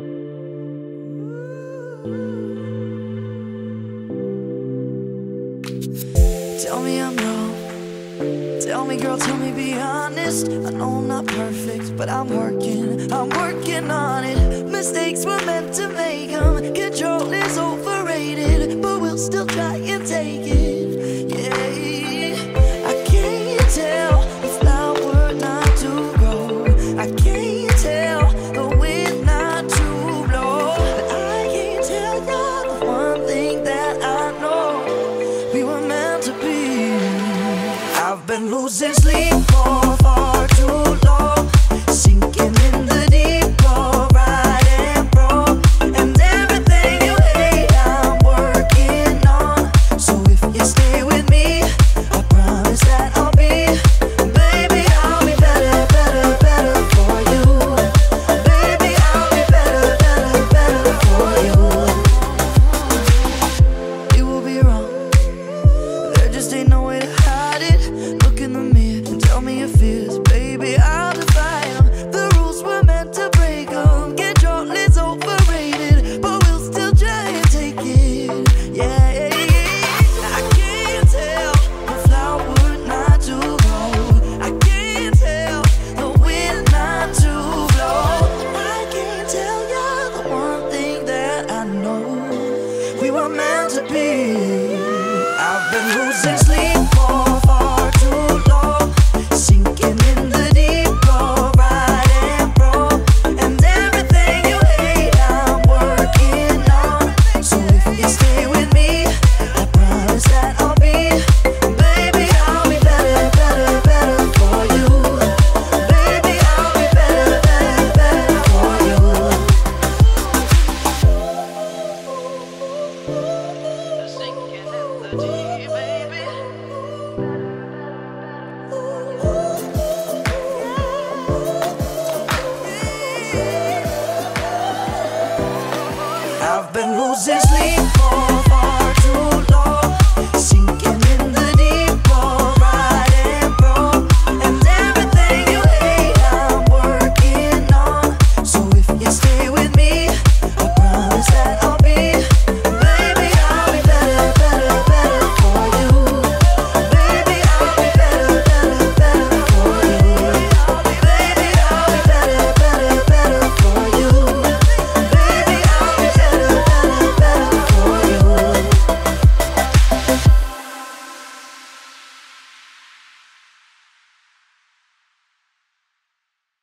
Tell me I'm wrong. Tell me, girl, tell me, be honest. I know I'm not perfect, but I'm working on it. Mistakes were meant to make them. Control is overrated, but we'll still try and take it. Yeah, I can't tell the flower not to grow. I can't tell the wind not to blow. But I can't tell you the one thing that I know. We were meant to be. I've been losing sleep for far too long, sinking in the deep of right and wrong, and everything you hate I'm working on. So if you stay with me, I promise that I'll be, baby, I'll be better, better, better for you. Baby, I'll be better, better, better for you. You will be wrong. There just ain't no way to hide it. Look in the mirror and tell me your fears. Baby, I'll defy them. The rules were meant to break them. Control is overrated, but we'll still try and take it. Yeah, I can't tell the flower not to grow. I can't tell the wind not to blow. I can't tell you the one thing that I know. We were meant to be. I've been losing sleep for far too long, sinking in the deep of right and wrong, and everything you hate I'm working on. So if you stay with me, I promise that I'll be, baby, I'll be better, better, better for you. Baby, I'll be better, better, better for you. Sinking in the deep, baby. I've been losing sleep